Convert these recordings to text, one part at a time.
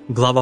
Глава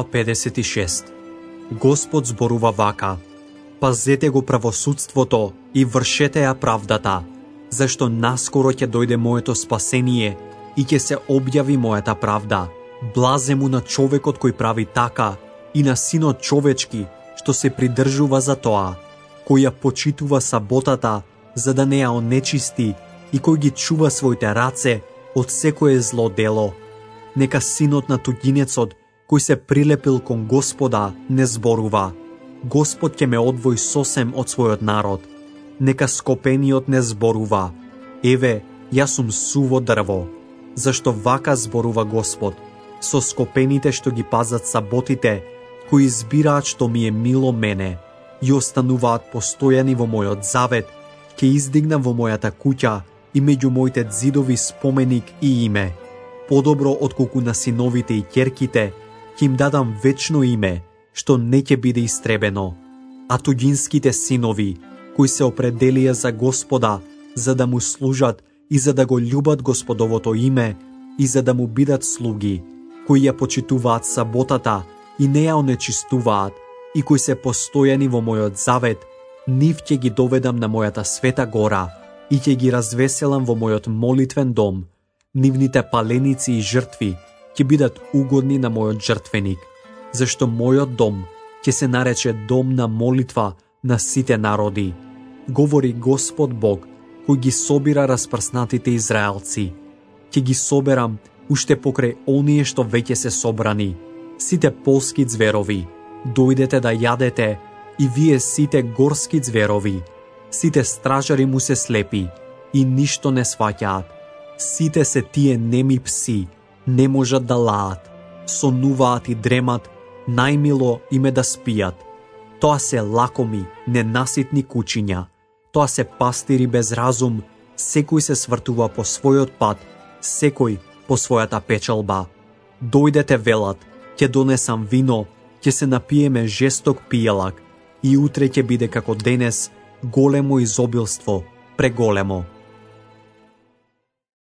56. Господ зборува вака: пазете го правосудството и вршете ја правдата, зашто наскоро ќе дојде моето спасение и ќе се објави мојата правда. Блазе му на човекот кој прави така и на синот човечки што се придржува за тоа, кој ја почитува саботата за да не ја онечисти и кој ги чува своите раце од секое зло дело. Нека синот на туѓинецот кој се прилепил кон Господа не зборува: Господ ќе ме одвои сосем од својот народ. Нека скопениот не зборува: еве, јас сум суво дрво. Зашто вака зборува Господ: со скопените што ги пазат саботите, кои избираат што ми е мило мене и остануваат постојани во мојот завет, ќе издигнам во мојата куќа и меѓу моите ѕидови споменик и име. Подобро отколку на синовите и ќерките, ќе им дадам вечно име, што не ќе биде истребено. А туѓинските синови, кои се определија за Господа, за да му служат и за да го љубат Господовото име и за да му бидат слуги, кои ја почитуваат саботата и не ја онечистуваат, и кои се постојани во мојот завет, нив ќе ги доведам на мојата света гора и ќе ги развеселам во мојот молитвен дом. Нивните паленици и жртви ќе бидат угодни на мојот жртвеник, зашто мојот дом ќе се нарече дом на молитва на сите народи, говори Господ Бог, кој ги собира распрснатите израелци. Ќе ги соберам уште покрај оние што веќе се собрани, сите полски зверови. Дојдете да јадете и вие сите горски зверови. Сите стражари му се слепи и ништо не сваќаат. Сите се тие неми пси, не можат да лаат, сонуваат и дремат, најмило им е да спијат. Тоа се лакоми, ненаситни кучиња, тоа се пастири без разум, секој се свртува по својот пат, секој по својата печалба. Дојдете велат, ќе донесам вино, ќе се напиеме жесток пијалак, и утре ќе биде како денес, големо изобилство, преголемо.